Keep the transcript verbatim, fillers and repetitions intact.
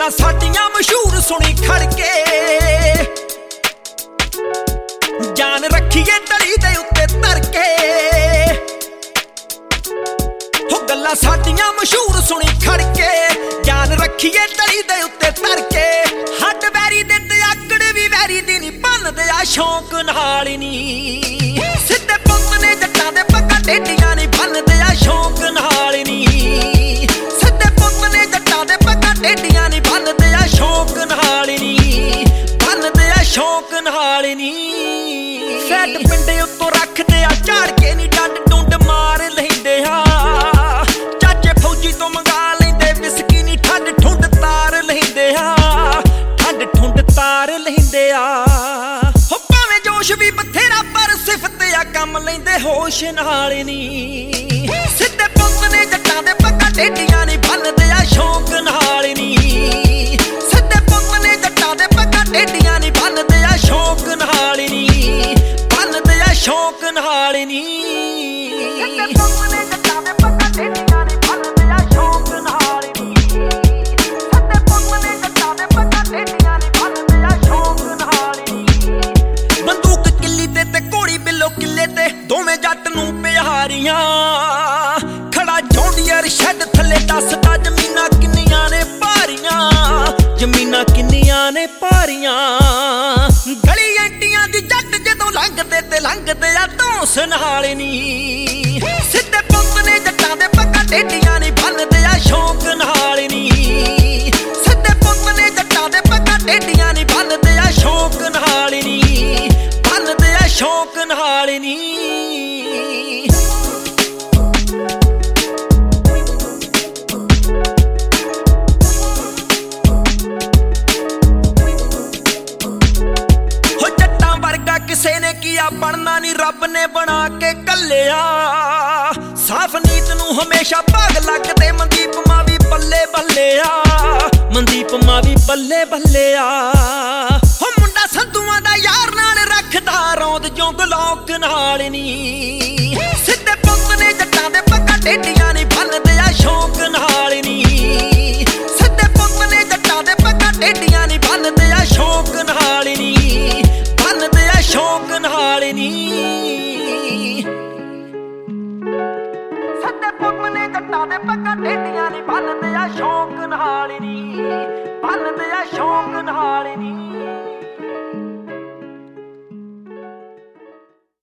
गल्लां साडियां मशहूर सुनी खड़के जान रखिए तली दे उत्ते तरके हो गल्लां साडियां मशहूर सुनी खड़के जान रखिए तली दे उत्ते तरके हट वैरी दे ते आकड़ भी वैरी दी नी भनदे आ शौक नाल नी सिद्धे पुत्त ने जट्टां दे पक्का टेडियां नी भनदे आ शौक नाल नी सिद्धे पुत्त ने जट्टां दे पक्का टेडियां नी भनदे आ शौक नाल नी भनदे आ शौक नाल नी सैट पिंडे उत्तों रखदे आ झाड़ के नी डंड डुंड मार लैंदे आ चाचे फौजी तो मंगा लैंदे विस्की नी ठंड ठुंड तार लैंदे आ ठंड ठुंड तार लैंदे आ हो भावें जोश भी बथेरा पर सिफत आ कम लैंदे होश नाल नी सिद्धे पुत्त ने जट्टां दे पक्का टेडियां नी भनदे आ शौक नाल नी सिद्धे पुत्त ने जट्टां दे पक्का टेडियां नी भनदे आ शौक नाल नी भनदे आ शौक नाल नी सिद्धे पुत्त ने जट्टां दे पक्का टेडियां नी भनदे आ शौक नाल नी सिद्धे पुत्त ने जट्टां दे पक्का टेडियां नी भनदे आ शौक नाल नी बंदूक किल्ली ते ते घोड़ी बिल्लो किल्ले ते दोवें जट नूं प्यारियां खड़ा जौंडियर शैड थल्ले दसदा जमीनां किन्नियां ने भारियां जमीनां किन्नियां ने भारियां गली एंटियां दी जट जदों लंघदे ते लंघदे आ धौंस नाल नी सिद्धे पुत्त ने जट्टां दे पक्का टेडियां नी भनदे आ शौक नाल नी सिद्धे पुत्त ने जट्टां दे पक्का टेडियां नी भनदे आ शौक नाल नी भनदे आ शौक नाल नी किसे ने किया बनना नी रब ने बना के कलिया साफ नीत नू हमेशा भाग लगदे मनदीप मावी बल्ले बल्ले आ मनदीप मावी बल्ले बल्ले आ हो मुंडा संधुआं दा यार नाल रखदा रौंद जो गलौक नाल नी सिद्धे पुत्त ने जट्टां दे पक्का टेडियां नी भनदे आ शौक नाल नी सिद्धे पुत्त ने जट्टां दे पक्का टेडियां नी भनदे आ शौक नाल नी भनदे आ शौक नाल नी सिद्धे पुत्त ने जट्टां दे पक्का टेडियां नी भनदे आ शौक नाल नी भनदे आ शौक नाल नी।